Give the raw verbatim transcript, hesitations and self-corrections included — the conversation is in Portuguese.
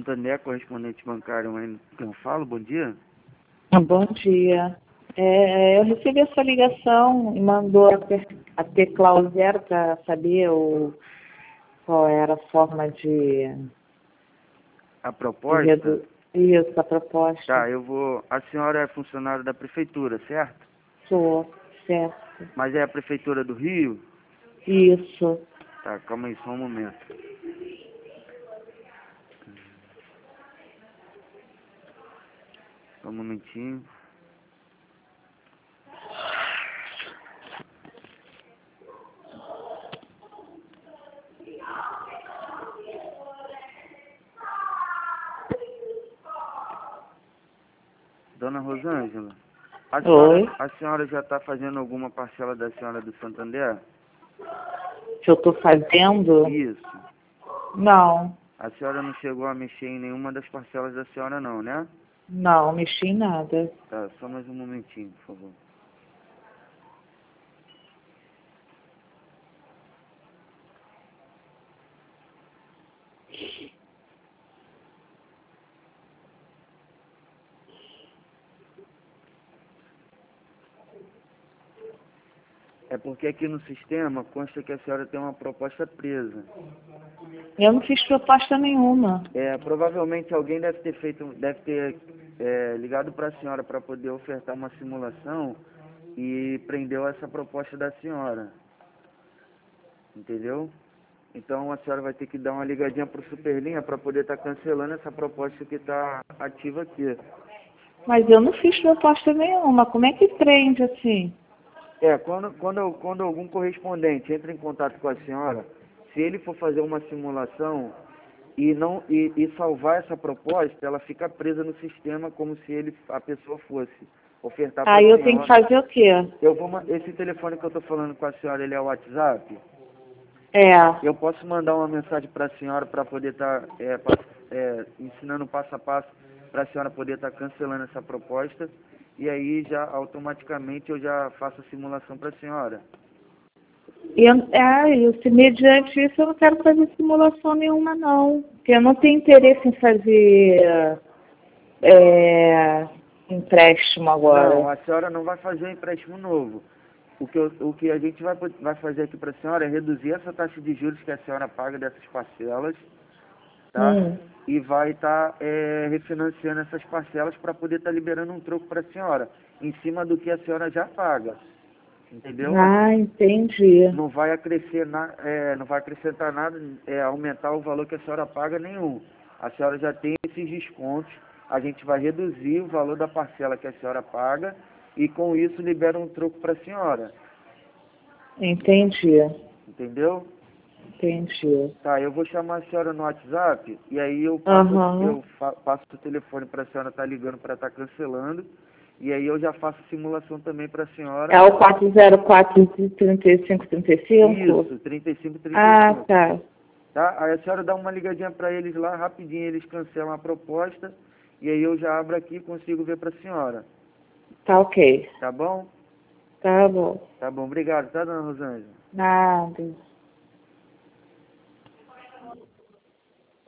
Santander, correspondente bancário, mas quem eu falo, bom dia? Bom dia. É, eu recebi a sua ligação e mandou a, ter, a tecla zero para saber o, qual era a forma de... A de proposta? redu... Isso, a proposta. Tá, eu vou... A senhora é funcionária da prefeitura, certo? Sou, certo. Mas é a prefeitura do Rio? Isso. Tá, calma aí, só um momento. Só um momentinho. Dona Rosângela, a Oi. senhora, a senhora já está fazendo alguma parcela da senhora do Santander? Que eu estou fazendo? Isso. Não. A senhora não chegou a mexer em nenhuma das parcelas da senhora não, né? Não, mexi em nada. Tá, só mais um momentinho, por favor. É porque aqui no sistema consta que a senhora tem uma proposta presa. Eu não fiz proposta nenhuma. É, provavelmente alguém deve ter feito, deve ter é, ligado para a senhora para poder ofertar uma simulação e prendeu essa proposta da senhora. Entendeu? Então a senhora vai ter que dar uma ligadinha para o Superlinha para poder estar cancelando essa proposta que está ativa aqui. Mas eu não fiz proposta nenhuma. Como é que prende assim? É, quando, quando, quando algum correspondente entra em contato com a senhora, se ele for fazer uma simulação e, não, e, e salvar essa proposta, ela fica presa no sistema como se ele, a pessoa fosse ofertar para a Aí senhora. eu tenho que fazer o quê? Eu vou, ma- esse telefone que eu estou falando com a senhora, ele é o WhatsApp? É. Eu posso mandar uma mensagem para a senhora para poder estar é, pa- é, ensinando passo a passo para a senhora poder estar cancelando essa proposta e aí já automaticamente eu já faço a simulação para a senhora. E eu, é, eu, se mediante isso eu não quero fazer simulação nenhuma não. Porque eu não tenho interesse em fazer é, empréstimo agora. Não, a senhora não vai fazer um empréstimo novo. O que, eu- o que a gente vai, po- vai fazer aqui para a senhora é reduzir essa taxa de juros que a senhora paga dessas parcelas, tá? Hum. E vai estar refinanciando essas parcelas para poder estar liberando um troco para a senhora, em cima do que a senhora já paga, entendeu? Ah, entendi. Não vai acrescer na, é, não vai acrescentar nada, é, aumentar o valor que a senhora paga nenhum. A senhora já tem esses descontos, a gente vai reduzir o valor da parcela que a senhora paga e com isso libera um troco para a senhora, Entendi. entendeu? Entendi. Tá, eu vou chamar a senhora no WhatsApp e aí eu passo, Aham. eu fa passo o telefone para a senhora estar ligando para estar cancelando e aí eu já faço simulação também para a senhora. É o quatro zero quatro, trinta e cinco, trinta e cinco? Isso, trinta e cinco, trinta e Ah, cinco. tá. Tá? Aí a senhora dá uma ligadinha para eles lá, rapidinho eles cancelam a proposta e aí eu já abro aqui e consigo ver para a senhora. Tá ok. Tá bom? Tá bom. Tá bom, obrigado, tá, dona Rosângela? Nada.